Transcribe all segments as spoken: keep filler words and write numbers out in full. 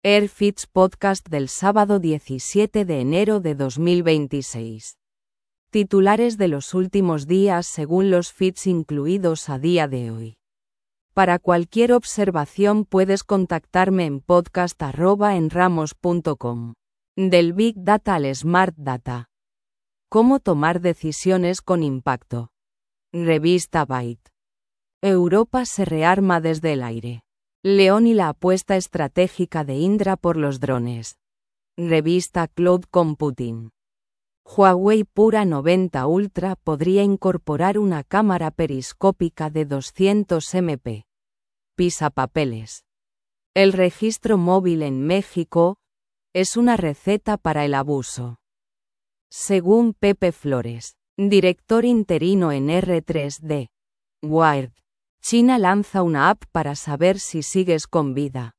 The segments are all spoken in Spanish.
AirFits Podcast del sábado diecisiete de enero de dos mil veintiséis. Titulares de los últimos días según los feeds incluidos a día de hoy. Para cualquier observación puedes contactarme en podcast arroba enramos punto com. Del Big Data al Smart Data. ¿Cómo tomar decisiones con impacto? Revista Byte. Europa se rearma desde el aire. León y la apuesta estratégica de Indra por los drones. Revista Cloud Computing. Huawei Pura noventa Ultra podría incorporar una cámara periscópica de doscientos megapíxeles. Pisapapeles. El registro móvil en México es una receta para el abuso. Según Pepe Flores, director interino en R tres D. Wired. China lanza una app para saber si sigues con vida.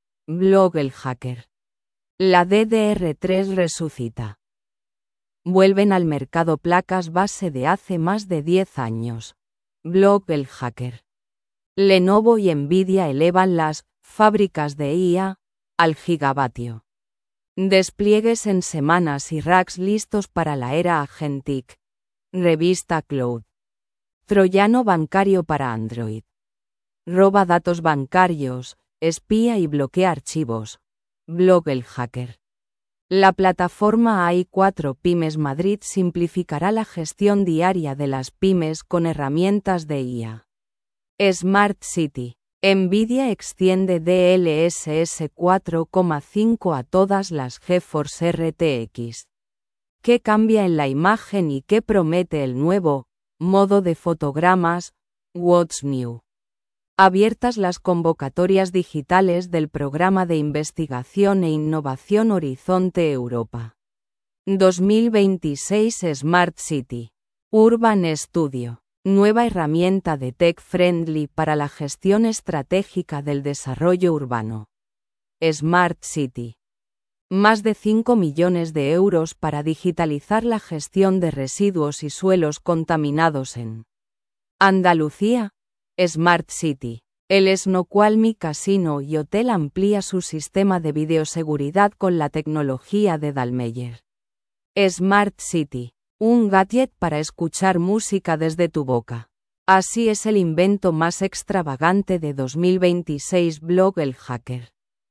Blog El Hacker. La D D R tres resucita. Vuelven al mercado placas base de hace más de diez años. Blog El Hacker. Lenovo y Nvidia elevan las fábricas de I A al gigavatio. Despliegues en semanas y racks listos para la era agentic. Revista Cloud. Troyano bancario para Android. Roba datos bancarios, espía y bloquea archivos. Blog El Hacker. La plataforma A I cuatro Pymes Madrid simplificará la gestión diaria de las pymes con herramientas de I A. Smart City. Nvidia extiende D L S S cuatro punto cinco a todas las GeForce R T X. ¿Qué cambia en la imagen y qué promete el nuevo modo de fotogramas? What's New. Abiertas las convocatorias digitales del Programa de Investigación e Innovación Horizonte Europa. dos mil veintiséis Smart City. Urban Studio. Nueva herramienta de Tech Friendly para la gestión estratégica del desarrollo urbano. Smart City. Más de cinco millones de euros para digitalizar la gestión de residuos y suelos contaminados en Andalucía. Smart City. El Snoqualmie Casino y Hotel amplía su sistema de videoseguridad con la tecnología de Dallmeyer. Smart City. Un gadget para escuchar música desde tu boca. Así es el invento más extravagante de dos mil veintiséis. Blog El Hacker.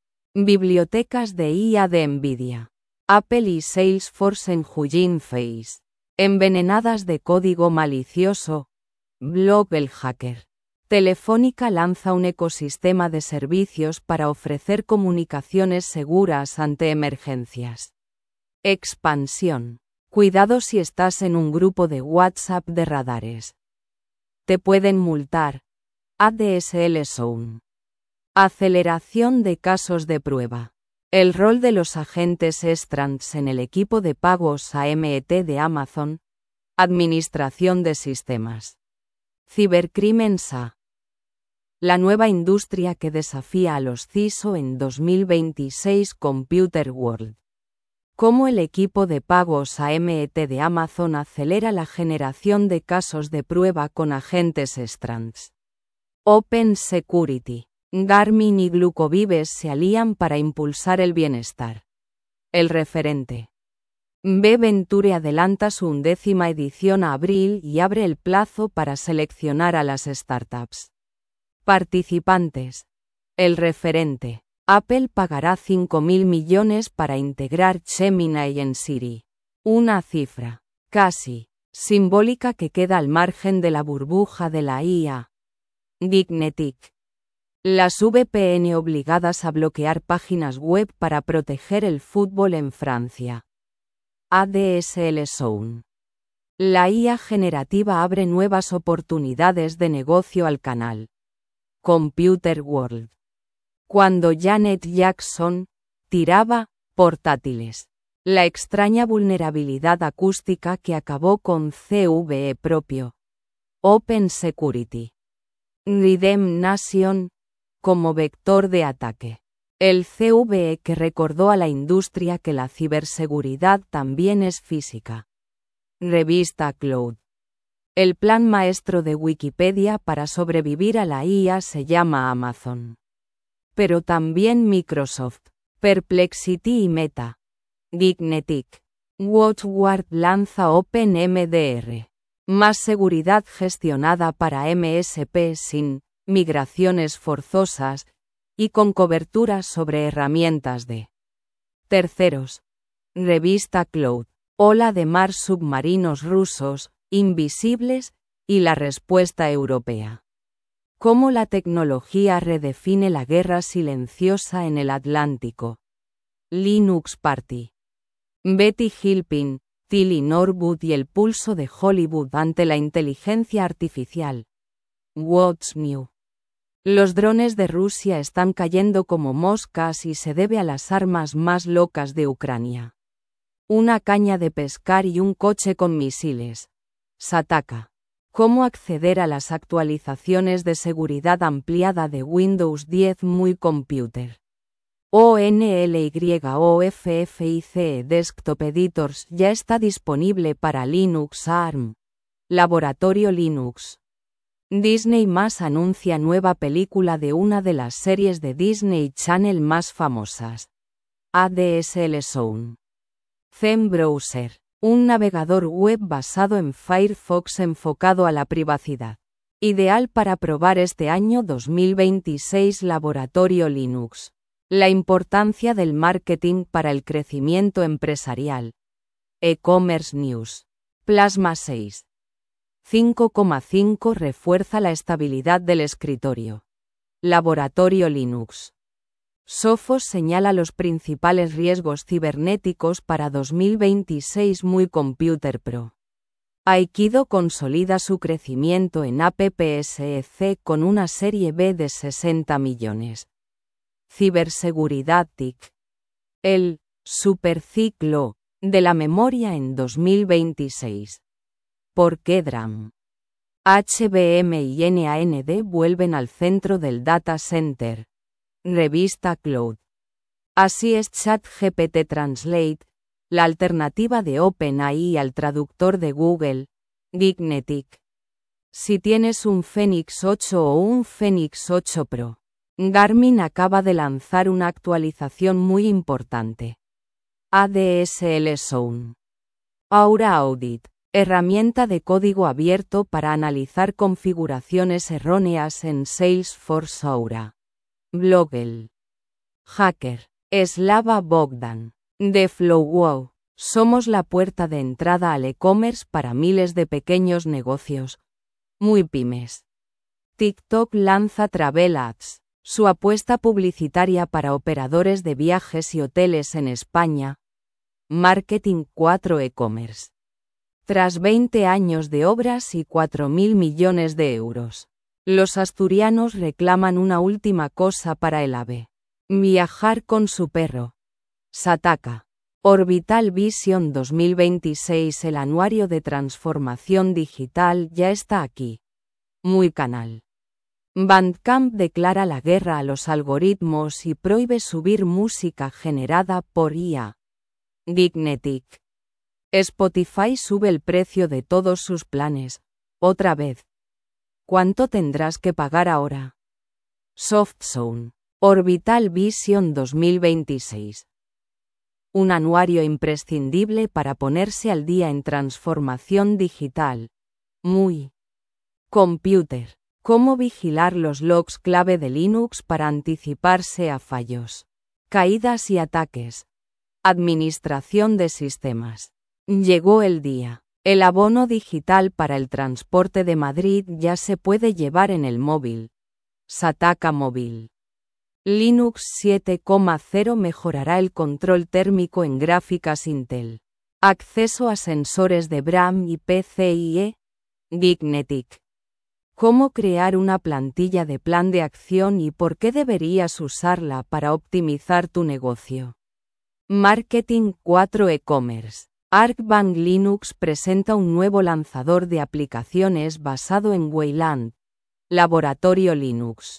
Bibliotecas de I A de Nvidia. Apple y Salesforce en Hugging Face. Envenenadas de código malicioso. Blog El Hacker. Telefónica lanza un ecosistema de servicios para ofrecer comunicaciones seguras ante emergencias. Expansión. Cuidado si estás en un grupo de WhatsApp de radares. Te pueden multar. A D S L Zone. Aceleración de casos de prueba. El rol de los agentes Strands en el equipo de pagos A M T de Amazon. Administración de sistemas. Cibercrimen S A. La nueva industria que desafía a los C I S O en dos mil veintiséis. Computer World. Cómo el equipo de pagos A M T de Amazon acelera la generación de casos de prueba con agentes Strands. Open Security. Garmin y Glucovives se alían para impulsar el bienestar. El referente. B Venture adelanta su undécima edición a abril y abre el plazo para seleccionar a las startups. Participantes. El referente. Apple pagará cinco mil millones para integrar Gemini en Siri. Una cifra, casi, simbólica que queda al margen de la burbuja de la I A. Dignetic. Las V P N obligadas a bloquear páginas web para proteger el fútbol en Francia. A D S L Zone. La I A generativa abre nuevas oportunidades de negocio al canal. Computer World. Cuando Janet Jackson tiraba portátiles. La extraña vulnerabilidad acústica que acabó con C V E propio. Open Security. Rhythm Nation. Como vector de ataque. El C V E que recordó a la industria que la ciberseguridad también es física. Revista Cloud. El plan maestro de Wikipedia para sobrevivir a la I A se llama Amazon. Pero también Microsoft. Perplexity y Meta. Geeknetic. WatchGuard lanza OpenMDR. Más seguridad gestionada para M S P sin migraciones forzosas y con cobertura sobre herramientas de terceros. Revista Cloud. Ola de mar submarinos rusos, invisibles, y la respuesta europea. Cómo la tecnología redefine la guerra silenciosa en el Atlántico. Linux Party. Betty Gilpin, Tilly Norwood y el pulso de Hollywood ante la inteligencia artificial. What's New? Los drones de Rusia están cayendo como moscas y se debe a las armas más locas de Ucrania. Una caña de pescar y un coche con misiles. Sataka. ¿Cómo acceder a las actualizaciones de seguridad ampliada de Windows diez Muy Computer? ONLYOFFICE Desktop Editors ya está disponible para Linux A R M. Laboratorio Linux. Disney más anuncia nueva película de una de las series de Disney Channel más famosas. A D S L Zone. Zen Browser. Un navegador web basado en Firefox enfocado a la privacidad. Ideal para probar este año dos mil veintiséis. Laboratorio Linux. La importancia del marketing para el crecimiento empresarial. E-Commerce News. Plasma seis. cinco coma cinco refuerza la estabilidad del escritorio. Laboratorio Linux. Sophos señala los principales riesgos cibernéticos para dos mil veintiséis. Muy Computer Pro. Aikido consolida su crecimiento en A P P S E C con una serie B de sesenta millones. Ciberseguridad T I C. El superciclo de la memoria en dos mil veintiséis. ¿Por qué DRAM? H B M y N A N D vuelven al centro del data center. Revista Cloud. Así es ChatGPT Translate, la alternativa de OpenAI al traductor de Google. Geeknetic. Si tienes un Fenix ocho o un Fenix ocho Pro, Garmin acaba de lanzar una actualización muy importante. A D S L Zone. Aura Audit. Herramienta de código abierto para analizar configuraciones erróneas en Salesforce Aura. Blogel. Hacker. Slava Bogdan. De FlowWow. Somos la puerta de entrada al e-commerce para miles de pequeños negocios. Muy pymes. TikTok lanza Travel Ads, su apuesta publicitaria para operadores de viajes y hoteles en España. Marketing cuatro e-commerce. Tras veinte años de obras y cuatro mil millones de euros, los asturianos reclaman una última cosa para el AVE. Viajar con su perro. Sataka. Orbital Vision dos mil veintiséis. El anuario de transformación digital ya está aquí. Muy canal. Bandcamp declara la guerra a los algoritmos y prohíbe subir música generada por I A. Geeknetic. Spotify sube el precio de todos sus planes. Otra vez. ¿Cuánto tendrás que pagar ahora? SoftZone. Orbital Vision dos mil veintiséis. Un anuario imprescindible para ponerse al día en transformación digital. Muy Computer. ¿Cómo vigilar los logs clave de Linux para anticiparse a fallos, caídas y ataques? Administración de sistemas. Llegó el día. El abono digital para el transporte de Madrid ya se puede llevar en el móvil. Sataka Móvil. Linux siete punto cero mejorará el control térmico en gráficas Intel. Acceso a sensores de V R A M y P C I E. Geeknetic. ¿Cómo crear una plantilla de plan de acción y por qué deberías usarla para optimizar tu negocio? Marketing cuatro e-commerce. Arcbank Linux presenta un nuevo lanzador de aplicaciones basado en Wayland. Laboratorio Linux.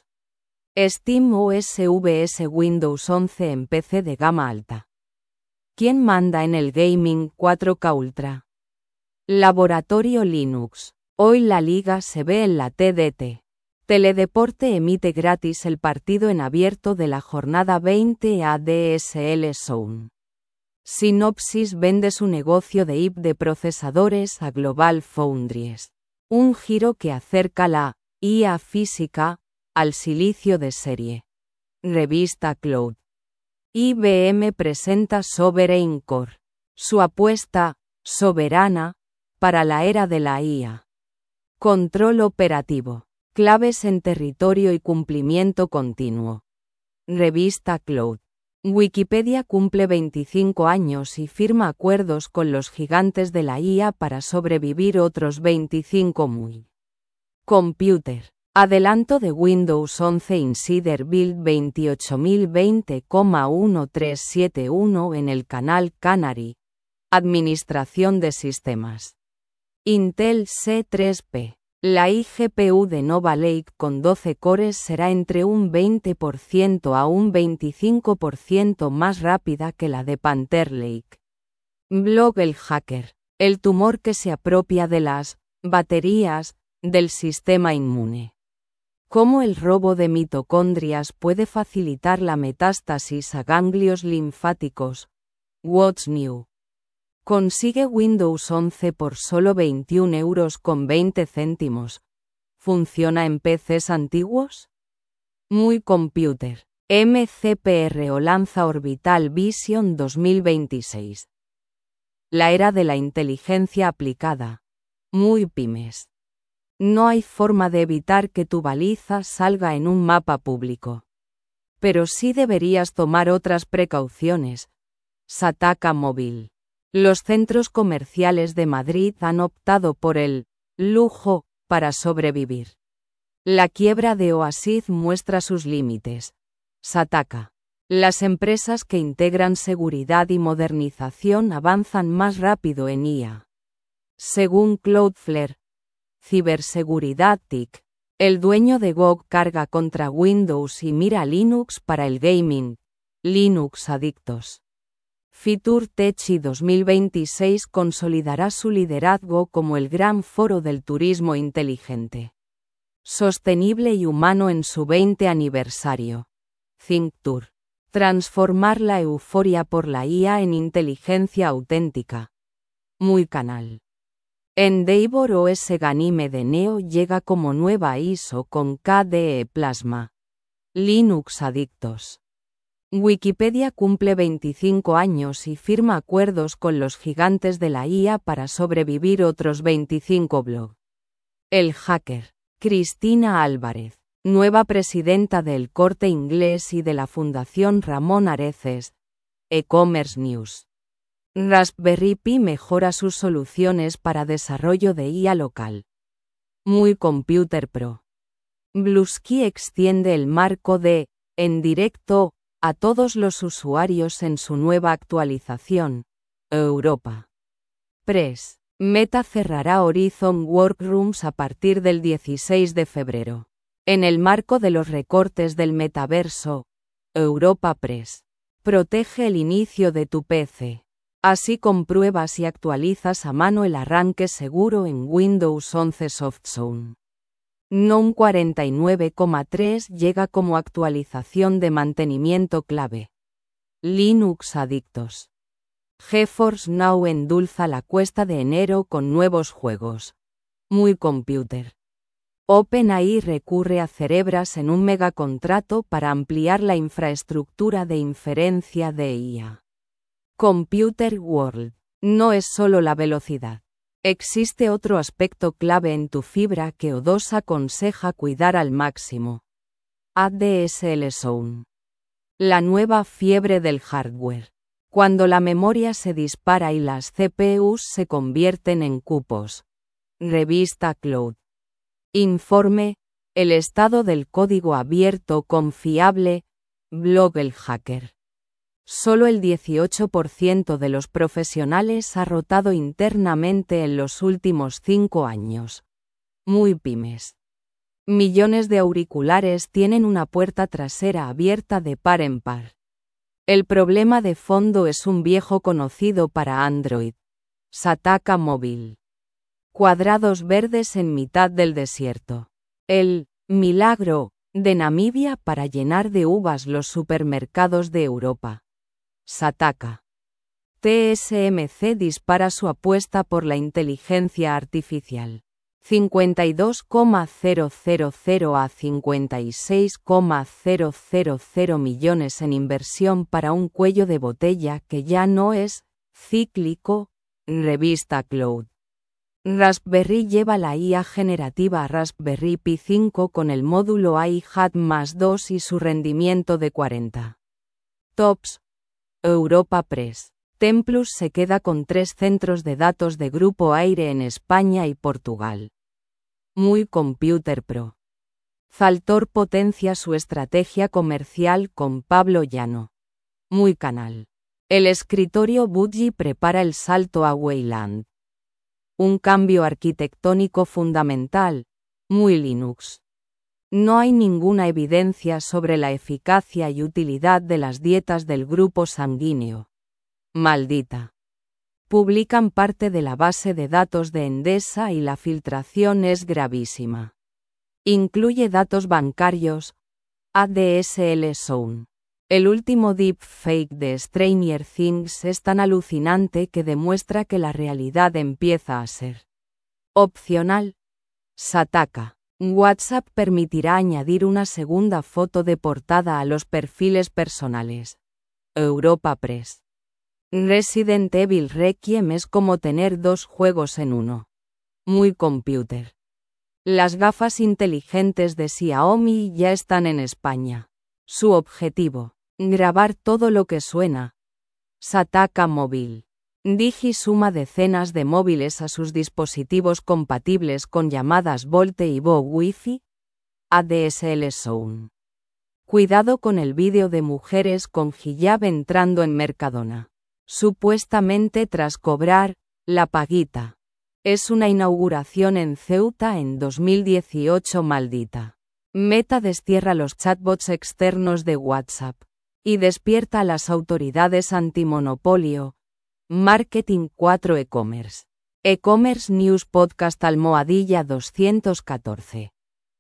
SteamOS V S Windows once en P C de gama alta. ¿Quién manda en el gaming cuatro K Ultra? Laboratorio Linux. Hoy la liga se ve en la T D T. Teledeporte emite gratis el partido en abierto de la jornada veinte A D S L Zone. Synopsys vende su negocio de I P de procesadores a Global Foundries. Un giro que acerca la I A física al silicio de serie. Revista Cloud. I B M presenta Sovereign Core. Su apuesta, soberana, para la era de la I A. Control operativo. Claves en territorio y cumplimiento continuo. Revista Cloud. Wikipedia cumple veinticinco años y firma acuerdos con los gigantes de la I A para sobrevivir otros veinticinco. Muy. Computer. Adelanto de Windows once Insider Build veintiocho mil veinte punto trece setenta y uno en el canal Canary. Administración de sistemas. Intel C tres P. La iGPU de Nova Lake con doce cores será entre un veinte por ciento a un veinticinco por ciento más rápida que la de Panther Lake. Blog El Hacker. El tumor que se apropia de las baterías del sistema inmune. Cómo el robo de mitocondrias puede facilitar la metástasis a ganglios linfáticos. What's New. Consigue Windows once por solo veintiún euros con veinte céntimos. ¿Funciona en P Cs antiguos? Muy Computer. M C P R O lanza Orbital Vision dos mil veintiséis. La era de la inteligencia aplicada. Muy pymes. No hay forma de evitar que tu baliza salga en un mapa público. Pero sí deberías tomar otras precauciones. Sataka Móvil. Los centros comerciales de Madrid han optado por el lujo para sobrevivir. La quiebra de Oasis muestra sus límites. Sataka. Las empresas que integran seguridad y modernización avanzan más rápido en I A. Según Cloudflare. Ciberseguridad T I C. El dueño de G O G carga contra Windows y mira Linux para el gaming. Linux Adictos. Fitur Techi dos mil veintiséis consolidará su liderazgo como el gran foro del turismo inteligente, sostenible y humano en su veinte aniversario. ThinkTour. Transformar la euforia por la I A en inteligencia auténtica. Muy Canal. Endeavor O S Ganime de Neo llega como nueva I S O con K D E Plasma. Linux Adictos. Wikipedia cumple veinticinco años y firma acuerdos con los gigantes de la I A para sobrevivir otros veinticinco. Blog. El Hacker. Cristina Álvarez, nueva presidenta del Corte Inglés y de la Fundación Ramón Areces. E-Commerce News. Raspberry Pi mejora sus soluciones para desarrollo de I A local. Muy Computer Pro. Bluesky extiende el marco de en directo a todos los usuarios en su nueva actualización. Europa. Press. Meta cerrará Horizon Workrooms a partir del dieciséis de febrero. En el marco de los recortes del metaverso, Europa Press. Protege el inicio de tu P C. Así compruebas y actualizas a mano el arranque seguro en Windows once Softzone. GNOME cuarenta y nueve coma tres llega como actualización de mantenimiento clave. Linux Adictos. GeForce Now endulza la cuesta de enero con nuevos juegos. Muy Computer. OpenAI recurre a Cerebras en un megacontrato para ampliar la infraestructura de inferencia de I A. Computer World. No es solo la velocidad. Existe otro aspecto clave en tu fibra que O dos aconseja cuidar al máximo. A D S L Zone. La nueva fiebre del hardware. Cuando la memoria se dispara y las C P Us se convierten en cupos. Revista Cloud. Informe, el estado del código abierto confiable. Blog El Hacker. Solo el dieciocho por ciento de los profesionales ha rotado internamente en los últimos cinco años. Muy pymes. Millones de auriculares tienen una puerta trasera abierta de par en par. El problema de fondo es un viejo conocido para Android. Sataka Móvil. Cuadrados verdes en mitad del desierto. El Milagro, de Namibia para llenar de uvas los supermercados de Europa. Sataka. T S M C dispara su apuesta por la inteligencia artificial. cincuenta y dos coma cero cero cero a cincuenta y seis coma cero cero cero millones en inversión para un cuello de botella que ya no es cíclico, revista Cloud. Raspberry lleva la I A generativa Raspberry Pi cinco con el módulo I H A T más dos y su rendimiento de cuarenta tops. Europa Press. Templus se queda con tres centros de datos de Grupo Aire en España y Portugal. Muy Computer Pro. Zaltor potencia su estrategia comercial con Pablo Llano. Muy Canal. El escritorio Budgie prepara el salto a Wayland. Un cambio arquitectónico fundamental. Muy Linux. No hay ninguna evidencia sobre la eficacia y utilidad de las dietas del grupo sanguíneo. Maldita. Publican parte de la base de datos de Endesa y la filtración es gravísima. Incluye datos bancarios. A D S L Zone. El último deepfake de Stranger Things es tan alucinante que demuestra que la realidad empieza a ser opcional. Sataka. WhatsApp permitirá añadir una segunda foto de portada a los perfiles personales. Europa Press. Resident Evil Requiem es como tener dos juegos en uno. Muy Computer. Las gafas inteligentes de Xiaomi ya están en España. Su objetivo: grabar todo lo que suena. Sataka Móvil. Digi suma decenas de móviles a sus dispositivos compatibles con llamadas Volte y Vo Wi-Fi. A D S L Zone. Cuidado con el vídeo de mujeres con hijab entrando en Mercadona. Supuestamente tras cobrar la paguita. Es una inauguración en Ceuta en dos mil dieciocho. Maldita. Meta destierra los chatbots externos de WhatsApp y despierta a las autoridades antimonopolio. Marketing cuatro E-Commerce. E-Commerce News Podcast almohadilla doscientos catorce.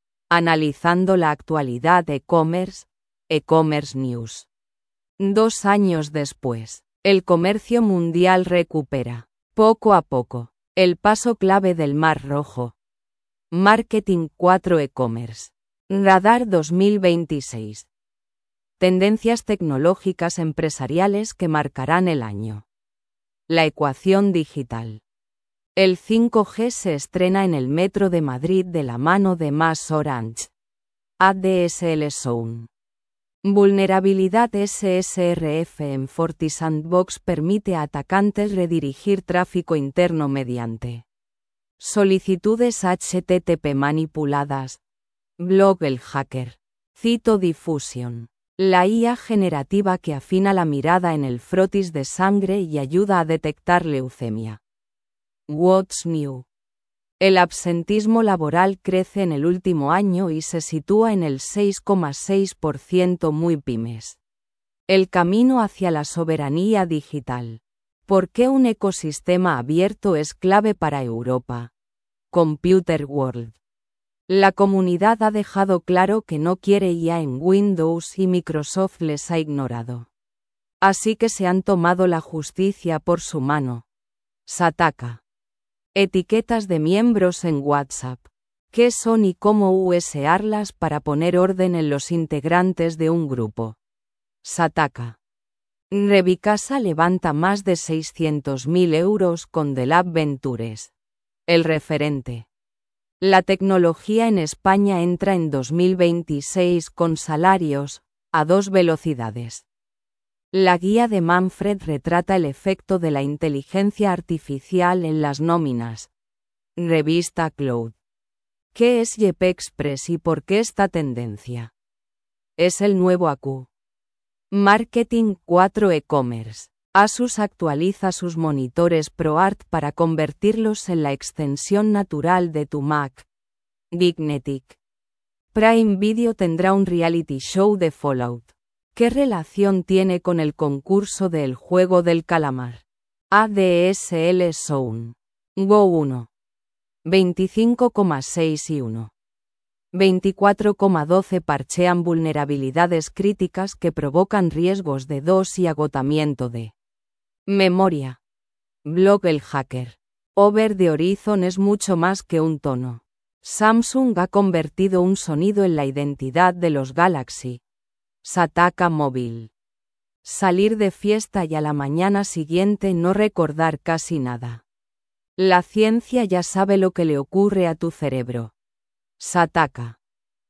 Analizando la actualidad e-commerce, E-Commerce News. Dos años después, el comercio mundial recupera, poco a poco, el paso clave del Mar Rojo. Marketing cuatro E-Commerce. Radar dos mil veintiséis. Tendencias tecnológicas empresariales que marcarán el año. La ecuación digital. El cinco G se estrena en el Metro de Madrid de la mano de Más Orange. A D S L Zone. Vulnerabilidad S S R F en FortiSandbox permite a atacantes redirigir tráfico interno mediante solicitudes H T T P manipuladas. Blog El Hacker. Cito Diffusion. La I A generativa que afina la mirada en el frotis de sangre y ayuda a detectar leucemia. What's New? El absentismo laboral crece en el último año y se sitúa en el seis coma seis por ciento. Muy pymes. El camino hacia la soberanía digital. ¿Por qué un ecosistema abierto es clave para Europa? Computer World. La comunidad ha dejado claro que no quiere I A en Windows y Microsoft les ha ignorado. Así que se han tomado la justicia por su mano. Sataka. Etiquetas de miembros en WhatsApp. ¿Qué son y cómo usarlas para poner orden en los integrantes de un grupo? Sataka. Revicasa levanta más de seiscientos mil euros con The Lab Ventures. El referente. La tecnología en España entra en dos mil veintiséis con salarios a dos velocidades. La guía de Manfred retrata el efecto de la inteligencia artificial en las nóminas. Revista Cloud. ¿Qué es YepExpress y por qué esta tendencia? Es el nuevo A Q. Marketing cuatro E-Commerce. Asus actualiza sus monitores ProArt para convertirlos en la extensión natural de tu Mac. Geeknetic. Prime Video tendrá un reality show de Fallout. ¿Qué relación tiene con el concurso de El Juego del Calamar? A D S L Zone. Go uno. veinticinco coma seis y uno. veinticuatro coma doce parchean vulnerabilidades críticas que provocan riesgos de dos y agotamiento de memoria. Blog El Hacker. Over the Horizon es mucho más que un tono. Samsung ha convertido un sonido en la identidad de los Galaxy. Sataka Móvil. Salir de fiesta y a la mañana siguiente no recordar casi nada. La ciencia ya sabe lo que le ocurre a tu cerebro. Sataka.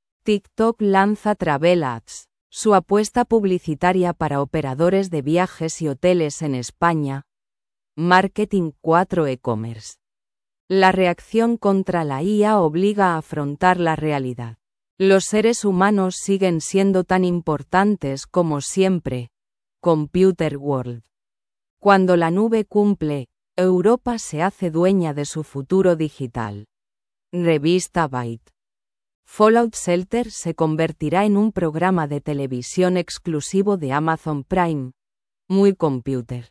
TikTok lanza Travel Ads, su apuesta publicitaria para operadores de viajes y hoteles en España. Marketing cuatro e-commerce. La reacción contra la I A obliga a afrontar la realidad. Los seres humanos siguen siendo tan importantes como siempre. Computer World. Cuando la nube cumple, Europa se hace dueña de su futuro digital. Revista Byte. Fallout Shelter se convertirá en un programa de televisión exclusivo de Amazon Prime. Muy Computer.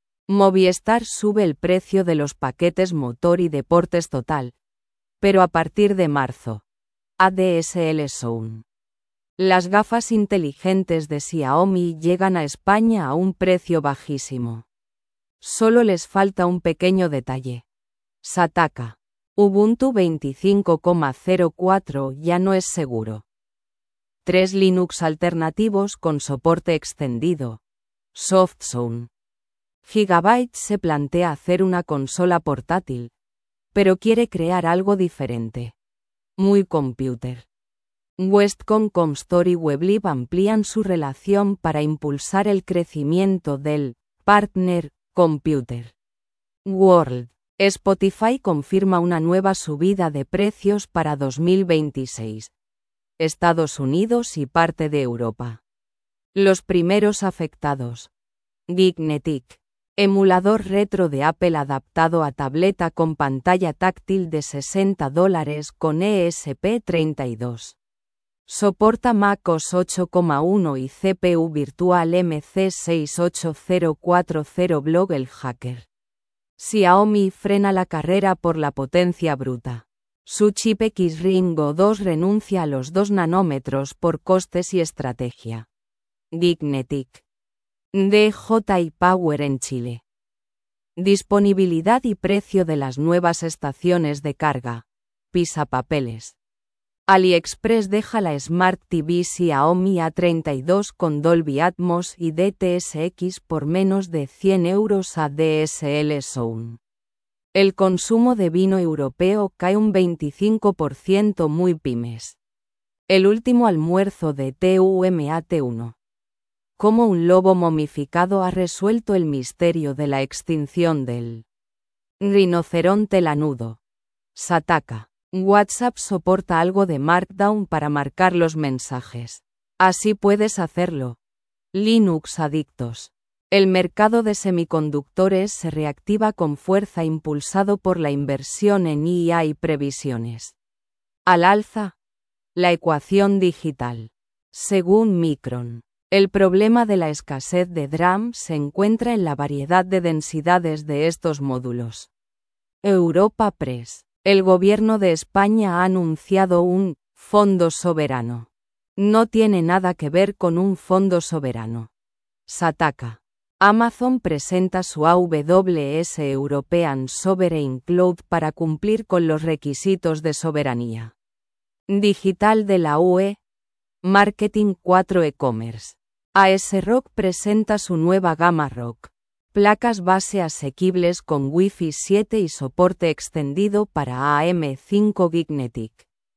Movistar sube el precio de los paquetes motor y deportes total. Pero a partir de marzo. A D S L Zone. Las gafas inteligentes de Xiaomi llegan a España a un precio bajísimo. Solo les falta un pequeño detalle. Sataka. Ubuntu veinticinco punto cero cuatro ya no es seguro. Tres Linux alternativos con soporte extendido. SoftZone. Gigabyte se plantea hacer una consola portátil, pero quiere crear algo diferente. Muy Computer. Westcon Comstore y Weblib amplían su relación para impulsar el crecimiento del Partner Computer World. Spotify confirma una nueva subida de precios para dos mil veintiséis. Estados Unidos y parte de Europa. Los primeros afectados. Geeknetic. Emulador retro de Apple adaptado a tableta con pantalla táctil de sesenta dólares con E S P treinta y dos. Soporta MacOS ocho punto uno y C P U virtual M C seis ocho cero cuatro cero. Blog El Hacker. Xiaomi frena la carrera por la potencia bruta. Su chip X-Ring O dos renuncia a los dos nanómetros por costes y estrategia. Geeknetic. D J I Power en Chile. Disponibilidad y precio de las nuevas estaciones de carga. Pisapapeles. AliExpress deja la Smart T V Xiaomi A treinta y dos con Dolby Atmos y D T S X por menos de cien euros a D S L Zone. El consumo de vino europeo cae un veinticinco por ciento. Muy pymes. El último almuerzo de T U M A T uno. Cómo un lobo momificado ha resuelto el misterio de la extinción del rinoceronte lanudo. Sataka. WhatsApp soporta algo de Markdown para marcar los mensajes. Así puedes hacerlo. Linux adictos. El mercado de semiconductores se reactiva con fuerza impulsado por la inversión en I A y previsiones. Al alza. La ecuación digital. Según Micron. El problema de la escasez de D RAM se encuentra en la variedad de densidades de estos módulos. Europa Press. El gobierno de España ha anunciado un fondo soberano. No tiene nada que ver con un fondo soberano. Sataka. Amazon presenta su A W S European Sovereign Cloud para cumplir con los requisitos de soberanía digital de la U E. Marketing cuatro e-commerce. ASRock presenta su nueva gama Rock. Placas base asequibles con Wi-Fi siete y soporte extendido para A M cinco. Geeknetic.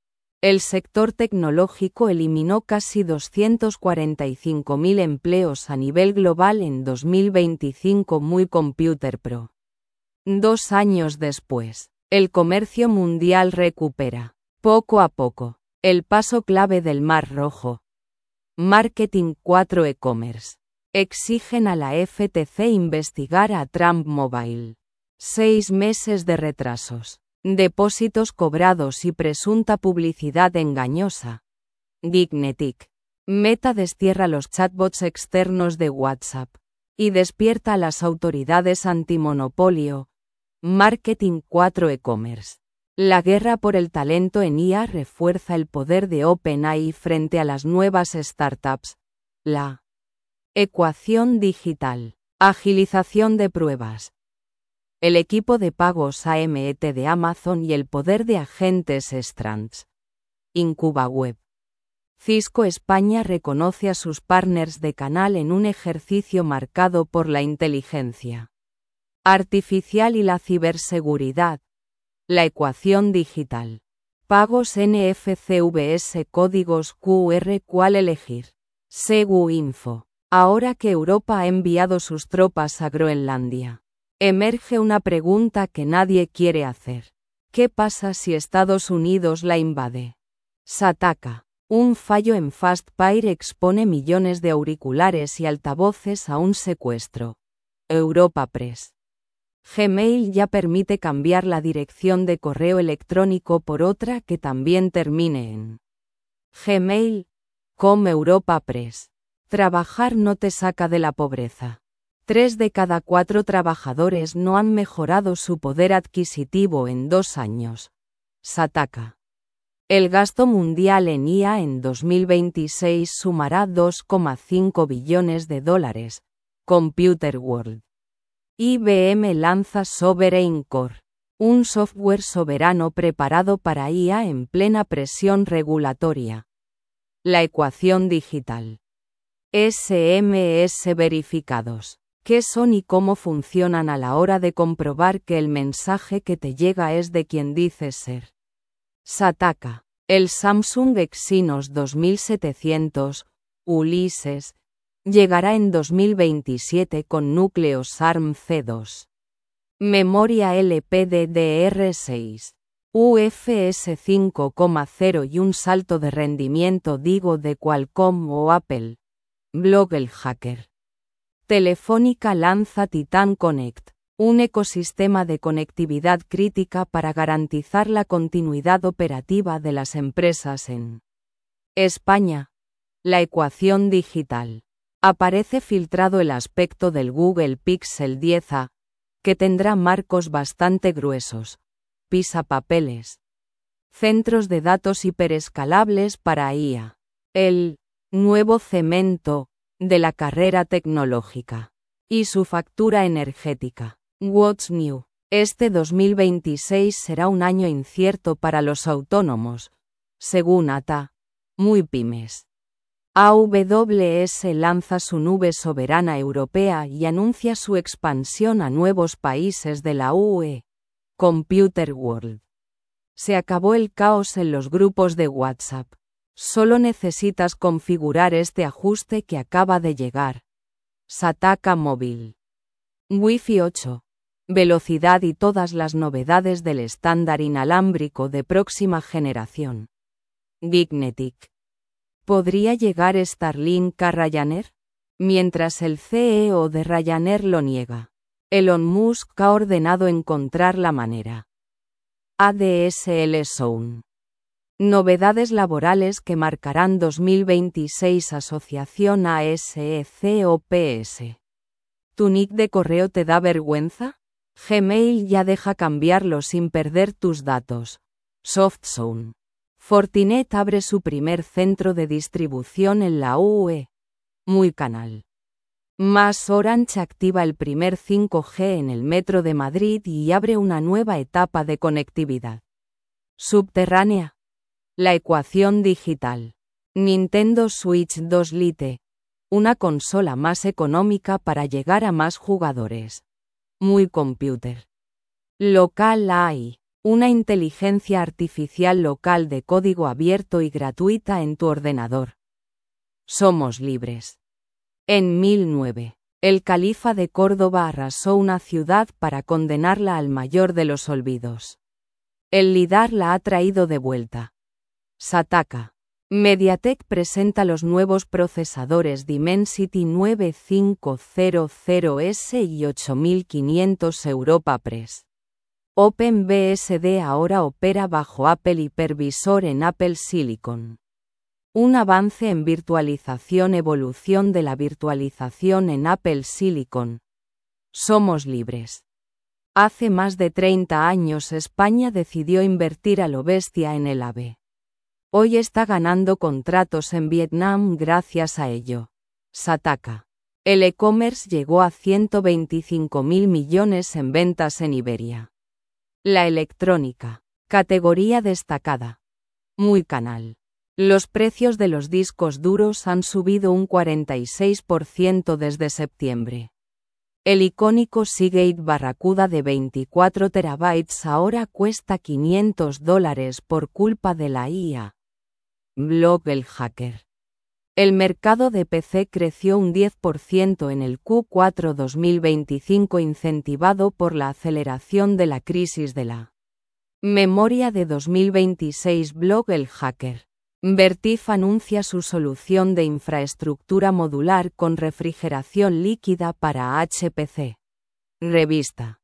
El sector tecnológico eliminó casi doscientos cuarenta y cinco mil empleos a nivel global en dos mil veinticinco. Muy Computer Pro. Dos años después, el comercio mundial recupera, poco a poco, el paso clave del Mar Rojo. Marketing cuatro e-commerce. Exigen a la F T C investigar a Trump Mobile. Seis meses de retrasos, depósitos cobrados y presunta publicidad engañosa. Geeknetic. Meta destierra los chatbots externos de WhatsApp y despierta a las autoridades antimonopolio. Marketing cuatro e-commerce. La guerra por el talento en I A refuerza el poder de OpenAI frente a las nuevas startups. La ecuación digital. Agilización de pruebas. El equipo de pagos A M E T de Amazon y el poder de agentes Strands. IncubaWeb. Cisco España reconoce a sus partners de canal en un ejercicio marcado por la inteligencia artificial y la ciberseguridad. La ecuación digital. Pagos N F C V S códigos Q R. ¿Cuál elegir? SeguInfo. Ahora que Europa ha enviado sus tropas a Groenlandia, emerge una pregunta que nadie quiere hacer. ¿Qué pasa si Estados Unidos la invade? Sataka. Un fallo en FastPair expone millones de auriculares y altavoces a un secuestro. Europa Press. Gmail ya permite cambiar la dirección de correo electrónico por otra que también termine en Gmail. punto com. Europa Press. Trabajar no te saca de la pobreza. Tres de cada cuatro trabajadores no han mejorado su poder adquisitivo en dos años. Sataka. El gasto mundial en I A en dos mil veintiséis sumará dos coma cinco billones de dólares. Computer World. I B M lanza Sovereign Core, un software soberano preparado para I A en plena presión regulatoria. La ecuación digital. S M S verificados. ¿Qué son y cómo funcionan a la hora de comprobar que el mensaje que te llega es de quien dices ser? Sataka. El Samsung Exynos dos mil setecientos, Ulises, llegará en dos mil veintisiete con núcleos ARM C dos. Memoria L P D D R seis. U F S cinco punto cero y un salto de rendimiento digo de Qualcomm o Apple. Blog El Hacker. Telefónica lanza Titan Connect, un ecosistema de conectividad crítica para garantizar la continuidad operativa de las empresas en España. La ecuación digital. Aparece filtrado el aspecto del Google Pixel diez A, que tendrá marcos bastante gruesos, pisapapeles, centros de datos hiperescalables para I A. El nuevo cemento de la carrera tecnológica. Y su factura energética. What's new? Este dos mil veintiséis será un año incierto para los autónomos, según A T A. Muy pymes. A W S lanza su nube soberana europea y anuncia su expansión a nuevos países de la U E. Computer World. Se acabó el caos en los grupos de WhatsApp. Solo necesitas configurar este ajuste que acaba de llegar. Sataka Móvil. Wi-Fi ocho. Velocidad y todas las novedades del estándar inalámbrico de próxima generación. Gignetic. ¿Podría llegar Starlink a Ryanair? Mientras el C E O de Ryanair lo niega, Elon Musk ha ordenado encontrar la manera. A D S L Zone. Novedades laborales que marcarán dos mil veintiséis. Asociación A S E C O P S. ¿Tu nick de correo te da vergüenza? Gmail ya deja cambiarlo sin perder tus datos. SoftZone. Fortinet abre su primer centro de distribución en la U E. Muy canal. Más Orange activa el primer cinco G en el metro de Madrid y abre una nueva etapa de conectividad subterránea. La ecuación digital. Nintendo Switch dos Lite. Una consola más económica para llegar a más jugadores. Muy computer. Local A I. Una inteligencia artificial local de código abierto y gratuita en tu ordenador. Somos libres. En mil nueve, el califa de Córdoba arrasó una ciudad para condenarla al mayor de los olvidos. El lidar la ha traído de vuelta. Sataka. MediaTek presenta los nuevos procesadores Dimensity nueve mil quinientos S y ocho mil quinientos Europa Press. OpenBSD ahora opera bajo Apple Hypervisor en Apple Silicon. Un avance en virtualización. Evolución de la virtualización en Apple Silicon. Somos libres. Hace más de treinta años España decidió invertir a lo bestia en el AVE. Hoy está ganando contratos en Vietnam gracias a ello. Sataka. El e-commerce llegó a ciento veinticinco mil millones en ventas en Iberia. La electrónica. Categoría destacada. Muy canal. Los precios de los discos duros han subido un cuarenta y seis por ciento desde septiembre. El icónico Seagate Barracuda de veinticuatro terabytes ahora cuesta quinientos dólares por culpa de la I A. Blog El Hacker. El mercado de P C creció un diez por ciento en el Q cuatro dos mil veinticinco incentivado por la aceleración de la crisis de la memoria de dos mil veintiséis. Blog El Hacker. Vertiv anuncia su solución de infraestructura modular con refrigeración líquida para H P C. Revista.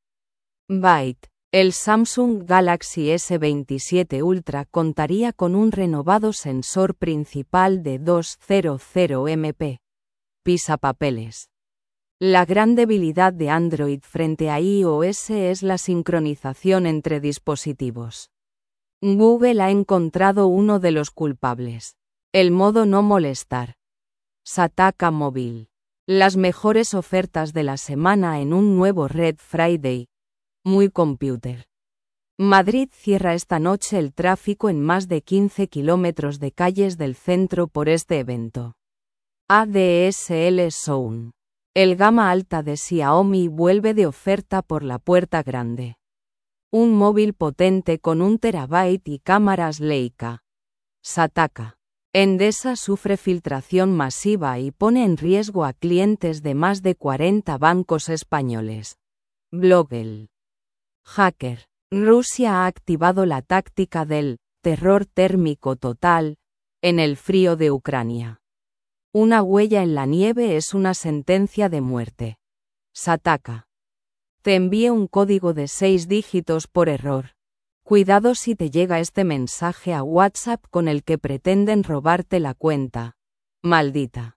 Byte. El Samsung Galaxy S veintisiete Ultra contaría con un renovado sensor principal de doscientos megapíxeles. Pisapapeles. La gran debilidad de Android frente a iOS es la sincronización entre dispositivos. Google ha encontrado uno de los culpables. El modo no molestar. Sataka Móvil. Las mejores ofertas de la semana en un nuevo Red Friday. Muy Computer. Madrid cierra esta noche el tráfico en más de quince kilómetros de calles del centro por este evento. A D S L Zone. El gama alta de Xiaomi vuelve de oferta por la puerta grande. Un móvil potente con un terabyte y cámaras Leica. Sataka. Endesa sufre filtración masiva y pone en riesgo a clientes de más de cuarenta bancos españoles. Blog El Hacker. Rusia ha activado la táctica del terror térmico total en el frío de Ucrania. Una huella en la nieve es una sentencia de muerte. Sataka. Te envié un código de seis dígitos por error. Cuidado si te llega este mensaje a WhatsApp con el que pretenden robarte la cuenta. Maldita.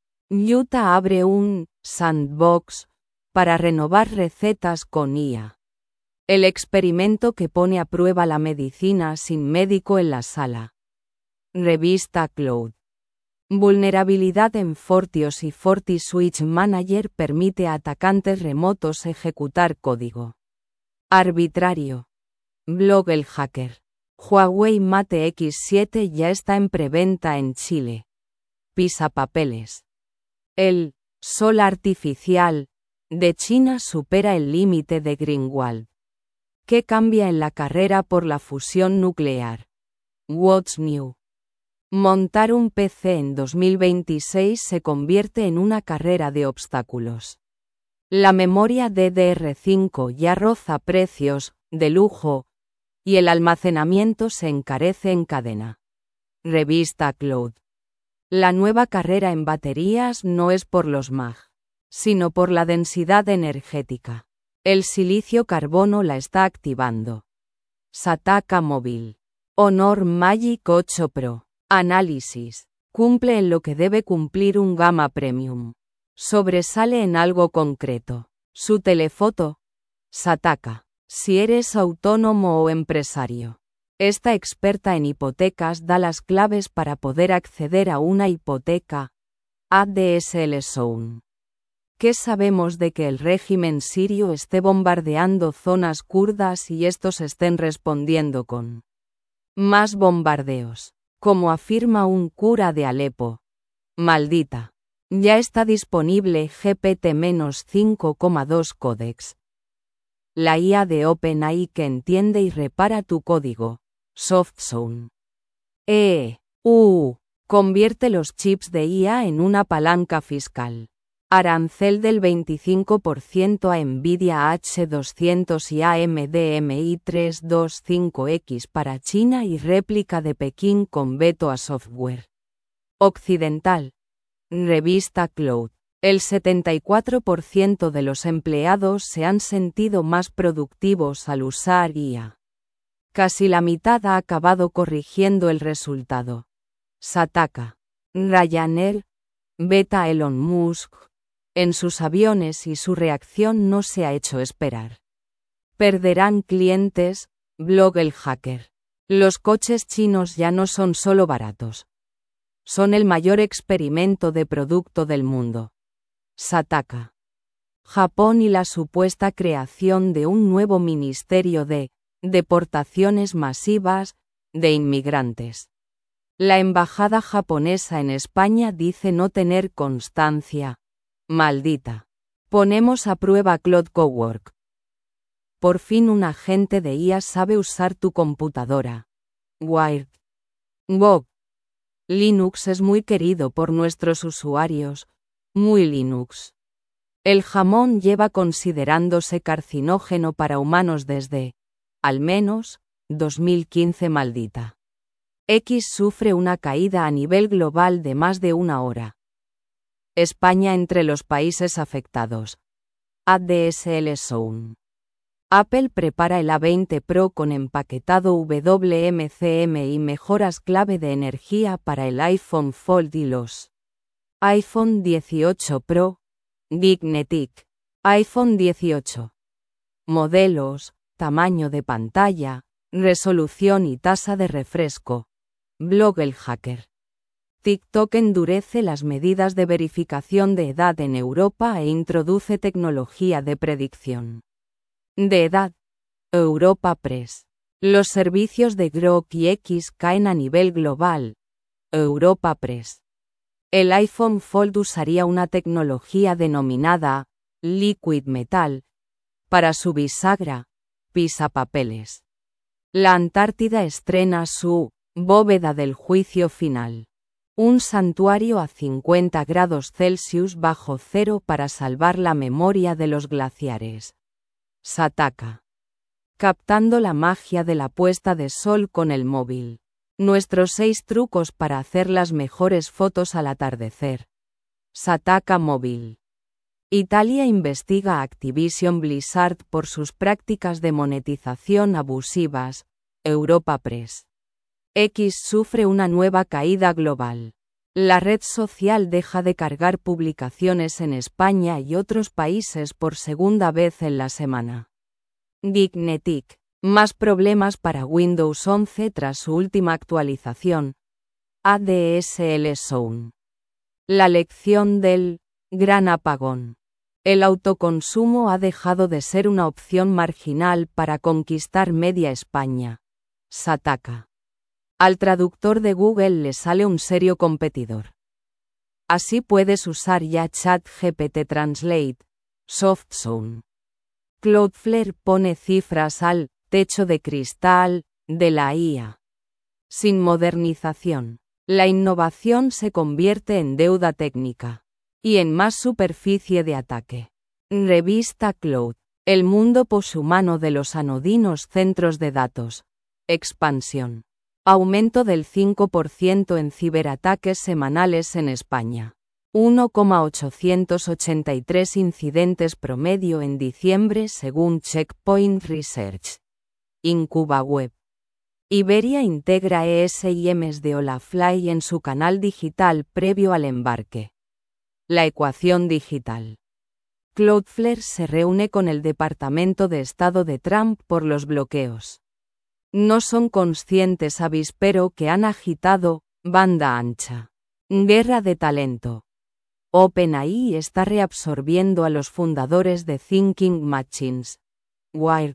Utah abre un sandbox para renovar recetas con I A. El experimento que pone a prueba la medicina sin médico en la sala. Revista Cloud. Vulnerabilidad en Fortios y FortiSwitch Manager permite a atacantes remotos ejecutar código arbitrario. Blog El Hacker. Huawei Mate X siete ya está en preventa en Chile. Pisapapeles. El sol artificial de China supera el límite de Greenwald. ¿Qué cambia en la carrera por la fusión nuclear? What's New? Montar un P C en dos mil veintiséis se convierte en una carrera de obstáculos. La memoria D D R cinco ya roza precios de lujo y el almacenamiento se encarece en cadena. Revista Cloud. La nueva carrera en baterías no es por los mag, sino por la densidad energética. El silicio carbono la está activando. Sataka Móvil. Honor Magic ocho Pro. Análisis. Cumple en lo que debe cumplir un gama premium. Sobresale en algo concreto. Su telefoto. Sataka. Si eres autónomo o empresario. Esta experta en hipotecas da las claves para poder acceder a una hipoteca. A D S L Zone. ¿Qué sabemos de que el régimen sirio esté bombardeando zonas kurdas y estos estén respondiendo con más bombardeos? Como afirma un cura de Alepo. Maldita. Ya está disponible G P T cinco punto dos Codex. La I A de OpenAI que entiende y repara tu código. SoftZone. E U. Convierte los chips de I A en una palanca fiscal. Arancel del veinticinco por ciento a Nvidia H doscientos y A M D M I trescientos veinticinco X para China y réplica de Pekín con veto a software occidental. Revista Cloud. El setenta y cuatro por ciento de los empleados se han sentido más productivos al usar I A. Casi la mitad ha acabado corrigiendo el resultado. Sataka. Ryanair. Beta Elon Musk. En sus aviones y su reacción no se ha hecho esperar. Perderán clientes, blog el hacker. Los coches chinos ya no son solo baratos. Son el mayor experimento de producto del mundo. Sataka. Japón y la supuesta creación de un nuevo ministerio de deportaciones masivas de inmigrantes. La embajada japonesa en España dice no tener constancia. Maldita. Ponemos a prueba Cloud Cowork. Por fin un agente de I A sabe usar tu computadora. Wired. Wow. Linux es muy querido por nuestros usuarios. Muy Linux. El jamón lleva considerándose carcinógeno para humanos desde, al menos, dos mil quince. Maldita. X sufre una caída a nivel global de más de una hora. España entre los países afectados. A D S L Zone. Apple prepara el A veinte Pro con empaquetado W M C M y mejoras clave de energía para el iPhone Fold y los iPhone dieciocho Pro. Dignetic. iPhone dieciocho. Modelos, tamaño de pantalla, resolución y tasa de refresco. Blog el hacker. TikTok endurece las medidas de verificación de edad en Europa e introduce tecnología de predicción de edad. Europa Press. Los servicios de Grok y X caen a nivel global. Europa Press. El iPhone Fold usaría una tecnología denominada Liquid Metal para su bisagra, pisapapeles. La Antártida estrena su bóveda del juicio final. Un santuario a cincuenta grados Celsius bajo cero para salvar la memoria de los glaciares. Sataka. Captando la magia de la puesta de sol con el móvil. Nuestros seis trucos para hacer las mejores fotos al atardecer. Sataka Móvil. Italia investiga a Activision Blizzard por sus prácticas de monetización abusivas. Europa Press. X sufre una nueva caída global. La red social deja de cargar publicaciones en España y otros países por segunda vez en la semana. Dignetic. Más problemas para Windows once tras su última actualización. A D S L Zone. La lección del gran apagón. El autoconsumo ha dejado de ser una opción marginal para conquistar media España. Sataka. Al traductor de Google le sale un serio competidor. Así puedes usar ya ChatGPT Translate. SoftZone. Cloudflare pone cifras al techo de cristal de la I A. Sin modernización, la innovación se convierte en deuda técnica y en más superficie de ataque. Revista Cloud. El mundo poshumano de los anodinos centros de datos. Expansión. Aumento del cinco por ciento en ciberataques semanales en España. uno coma ochocientos ochenta y tres incidentes promedio en diciembre según Checkpoint Research. IncubaWeb. Iberia integra E S I Ms de Olafly en su canal digital previo al embarque. La ecuación digital. Cloudflare se reúne con el Departamento de Estado de Trump por los bloqueos. No son conscientes avispero que han agitado banda ancha. Guerra de talento. OpenAI está reabsorbiendo a los fundadores de Thinking Machines. Wired.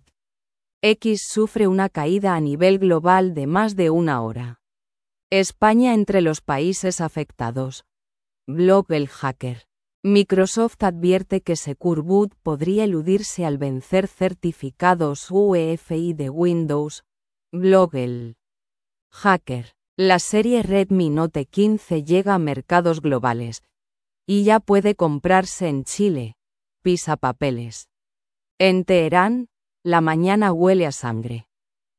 X sufre una caída a nivel global de más de una hora. España entre los países afectados. Blog el hacker. Microsoft advierte que Secure Boot podría eludirse al vencer certificados U E F I de Windows. Blog el hacker. La serie Redmi Note quince llega a mercados globales. Y ya puede comprarse en Chile. Pisapapeles. En Teherán, la mañana huele a sangre.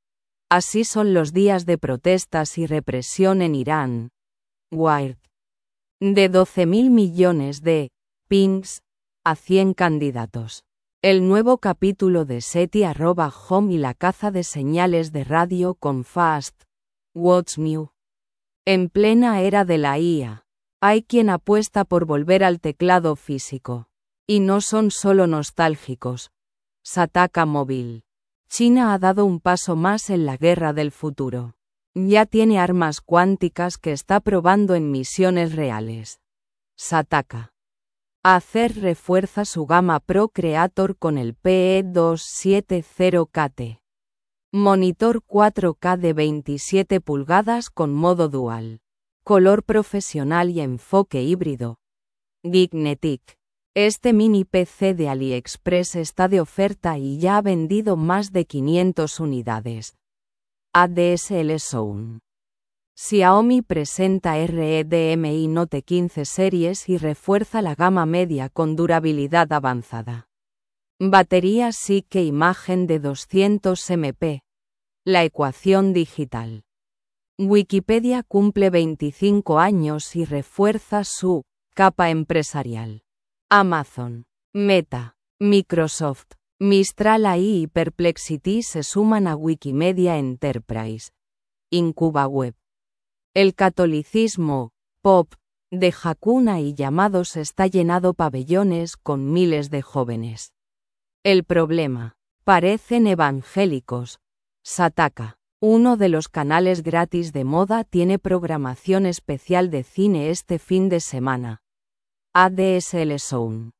Así son los días de protestas y represión en Irán. Wired. De doce mil millones de pings a cien candidatos. El nuevo capítulo de SETI arroba home y la caza de señales de radio con Fast. What's new? En plena era de la I A, hay quien apuesta por volver al teclado físico. Y no son solo nostálgicos. Sataka Móvil. China ha dado un paso más en la guerra del futuro. Ya tiene armas cuánticas que está probando en misiones reales. Sataka. Acer refuerza su gama Pro Creator con el P E doscientos setenta K T. Monitor cuatro K de veintisiete pulgadas con modo dual. Color profesional y enfoque híbrido. Geeknetic. Este mini P C de AliExpress está de oferta y ya ha vendido más de quinientas unidades. A D S L Zone. Xiaomi presenta Redmi Note quince series y refuerza la gama media con durabilidad avanzada. Batería S I C imagen de doscientos miliamperios hora. La ecuación digital. Wikipedia cumple veinticinco años y refuerza su capa empresarial. Amazon, Meta, Microsoft, Mistral A I y Perplexity se suman a Wikimedia Enterprise. IncubaWeb. El catolicismo, pop, de Hakuna y llamados está llenado pabellones con miles de jóvenes. El problema. Parecen evangélicos. Sataka. Uno de los canales gratis de moda tiene programación especial de cine este fin de semana. A D S L Zone.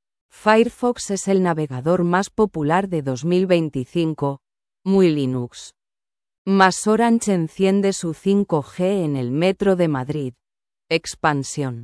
Firefox es el navegador más popular de dos mil veinticinco. Muy Linux. Más Orange enciende su cinco G en el metro de Madrid. Expansión.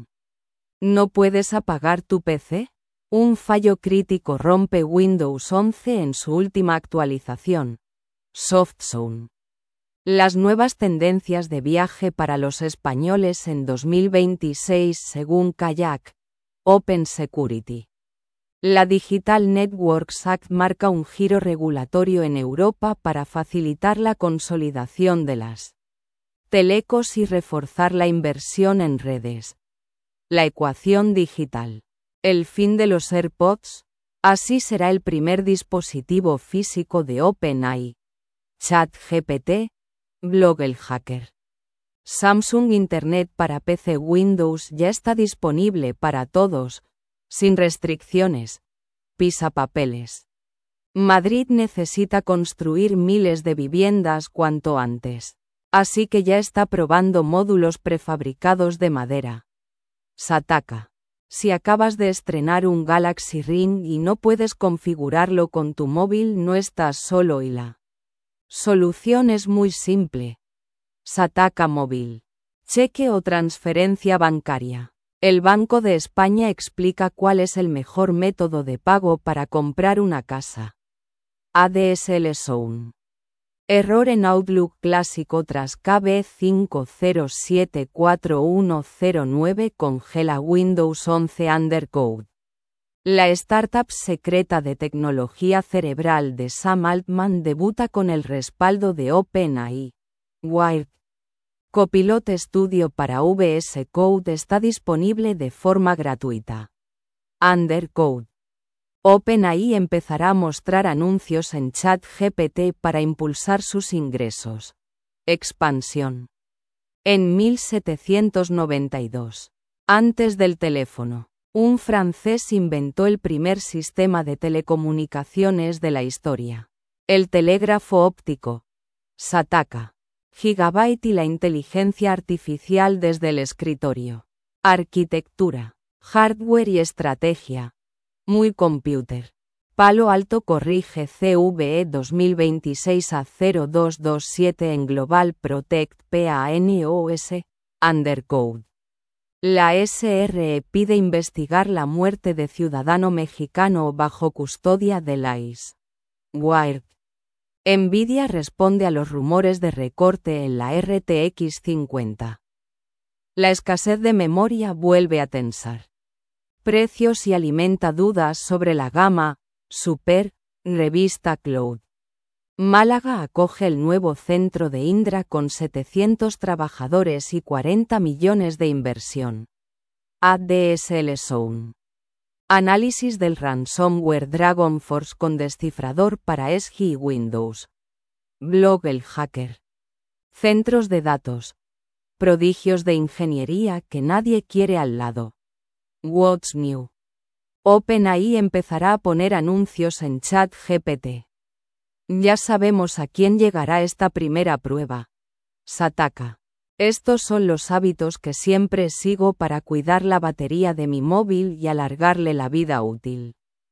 ¿No puedes apagar tu P C? Un fallo crítico rompe Windows once en su última actualización. SoftZone. Las nuevas tendencias de viaje para los españoles en dos mil veintiséis según Kayak. Open Security. La Digital Networks Act marca un giro regulatorio en Europa para facilitar la consolidación de las telecos y reforzar la inversión en redes. La ecuación digital. El fin de los AirPods. Así será el primer dispositivo físico de OpenAI. ChatGPT. Blog el hacker. Samsung Internet para P C Windows ya está disponible para todos, sin restricciones. Pisapapeles. Madrid necesita construir miles de viviendas cuanto antes. Así que ya está probando módulos prefabricados de madera. Sataka. Si acabas de estrenar un Galaxy Ring y no puedes configurarlo con tu móvil, no estás solo y la solución es muy simple. Sataka Móvil. Cheque o transferencia bancaria. El Banco de España explica cuál es el mejor método de pago para comprar una casa. A D S L Zone. Error en Outlook clásico tras K B cinco cero siete cuatro uno cero nueve congela Windows once Undercode. La startup secreta de tecnología cerebral de Sam Altman debuta con el respaldo de OpenAI. Wired. Copilot Studio para V S Code está disponible de forma gratuita. Undercode. OpenAI empezará a mostrar anuncios en ChatGPT para impulsar sus ingresos. Expansión. En mil setecientos noventa y dos. Antes del teléfono. Un francés inventó el primer sistema de telecomunicaciones de la historia. El telégrafo óptico. Sataka. Gigabyte y la inteligencia artificial desde el escritorio. Arquitectura. Hardware y estrategia. Muy Computer. Palo Alto corrige C V E dos mil veintiséis a cero dos dos siete en Global Protect PANOS. Undercode. La S R E pide investigar la muerte de ciudadano mexicano bajo custodia de la I C E. Wired. Nvidia responde a los rumores de recorte en la R T X cincuenta. La escasez de memoria vuelve a tensar precios y alimenta dudas sobre la gama Super. Revista Cloud. Málaga acoge el nuevo centro de Indra con setecientos trabajadores y cuarenta millones de inversión. A D S L Zone. Análisis del ransomware DragonForce con descifrador para S G y Windows. Blog el hacker. Centros de datos. Prodigios de ingeniería que nadie quiere al lado. What's new? OpenAI empezará a poner anuncios en ChatGPT. Ya sabemos a quién llegará esta primera prueba. Sataka. Estos son los hábitos que siempre sigo para cuidar la batería de mi móvil y alargarle la vida útil.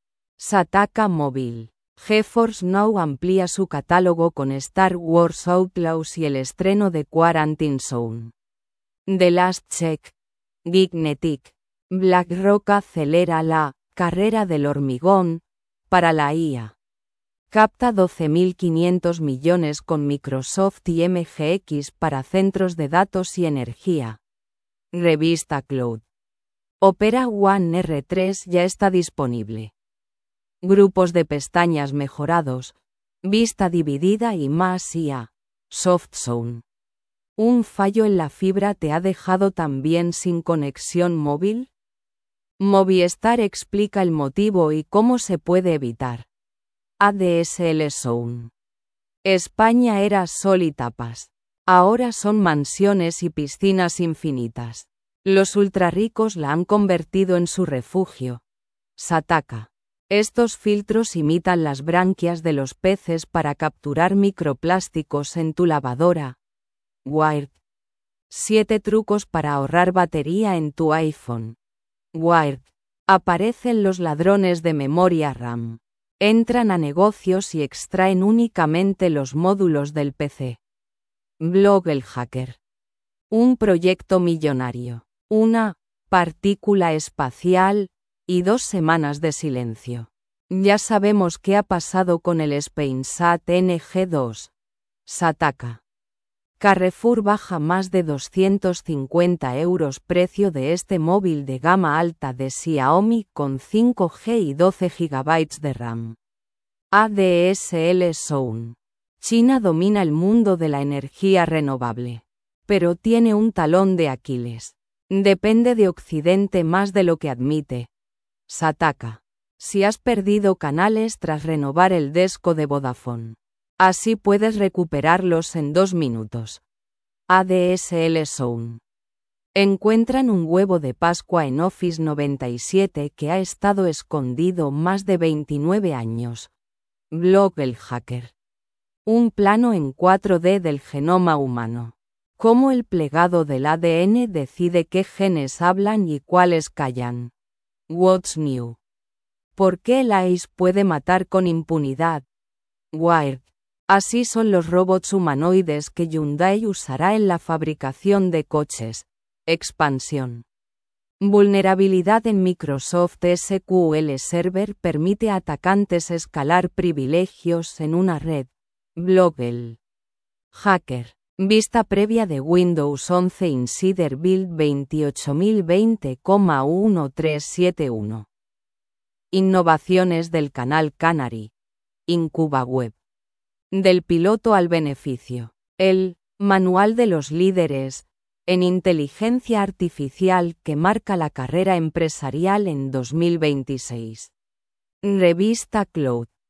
Sataka Móvil. GeForce Now amplía su catálogo con Star Wars Outlaws y el estreno de Quarantine Zone. The Last Check. Gignetic. BlackRock acelera la carrera del hormigón para la I A. Capta doce mil quinientos millones con Microsoft y M G X para centros de datos y energía. Revista Cloud. Opera One R tres ya está disponible. Grupos de pestañas mejorados, vista dividida y más I A. SoftZone. ¿Un fallo en la fibra te ha dejado también sin conexión móvil? Movistar explica el motivo y cómo se puede evitar. A D S L Zone. España era sol y tapas. Ahora son mansiones y piscinas infinitas. Los ultrarricos la han convertido en su refugio. Sataka. Estos filtros imitan las branquias de los peces para capturar microplásticos en tu lavadora. Wired. siete trucos para ahorrar batería en tu iPhone. Wired. Aparecen los ladrones de memoria RAM. Entran a negocios y extraen únicamente los módulos del P C. Blog El Hacker. Un proyecto millonario. Una partícula espacial y dos semanas de silencio. Ya sabemos qué ha pasado con el SpainSat N G dos. Sataka. Carrefour baja más de doscientos cincuenta euros precio de este móvil de gama alta de Xiaomi con cinco G y doce gigabytes de RAM. A D S L Zone. China domina el mundo de la energía renovable. Pero tiene un talón de Aquiles. Depende de Occidente más de lo que admite. Sataka. Si has perdido canales tras renovar el disco de Vodafone. Así puedes recuperarlos en dos minutos. A D S L Zone. Encuentran un huevo de Pascua en Office noventa y siete que ha estado escondido más de veintinueve años. Blog El Hacker. Un plano en cuatro D del genoma humano. Cómo el plegado del A D N decide qué genes hablan y cuáles callan. What's New. ¿Por qué el ICE puede matar con impunidad? Wired. Así son los robots humanoides que Hyundai usará en la fabricación de coches. Expansión. Vulnerabilidad en Microsoft S Q L Server permite a atacantes escalar privilegios en una red. Blog El Hacker. Vista previa de Windows once Insider Build veintiocho mil veinte punto uno tres siete uno. Innovaciones del canal Canary. IncubaWeb. Del piloto al beneficio. El Manual de los líderes en inteligencia artificial que marca la carrera empresarial en dos mil veintiséis. Revista Cloud.